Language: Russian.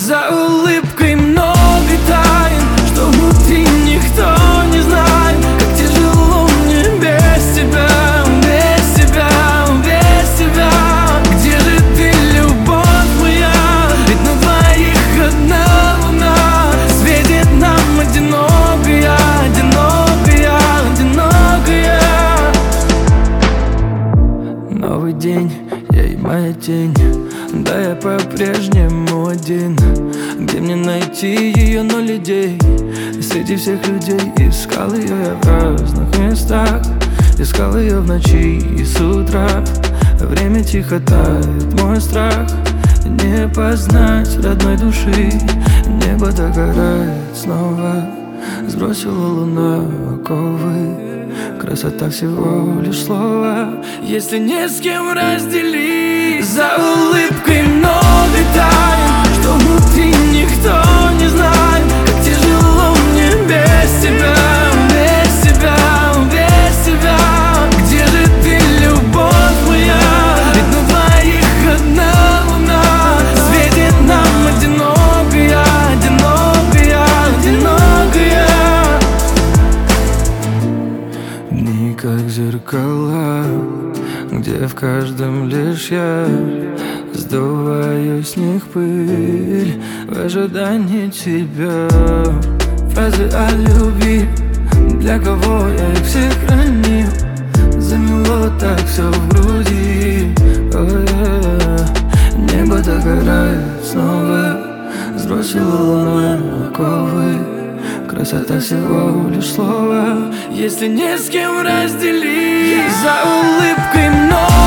За улыбкой много тайн, что внутри никто не знает. Как тяжело мне без тебя, без тебя, без тебя. Где же ты, любовь моя? Ведь на двоих одна луна светит нам одинокая, одинокая, одинокая. Новый день, я и моя тень. Да, я по-прежнему один. Где мне найти ее, но людей? Среди всех людей искал ее я в разных местах. Искал ее в ночи и с утра. Время тихо тает, мой страх не познать родной души. Небо догорает снова, сбросила луна оковы. Красота всего лишь слова, если не с кем разделить. За улыбкой много тайн, что внутри никто не знает. Как тяжело мне без тебя, без тебя, без тебя. Где же ты, любовь моя? Ведь на двоих одна луна светит нам одинокая, одинокая, одинокая. Дни как зеркала, где в каждом лишь я сдуваю с них пыль в ожидании тебя. Фразы о любви, для кого я их все хранил. Замело так все в груди, небо догорает снова, сбросила луна оковы. Красота всего лишь слова, если не с кем разделить. За улыбкой много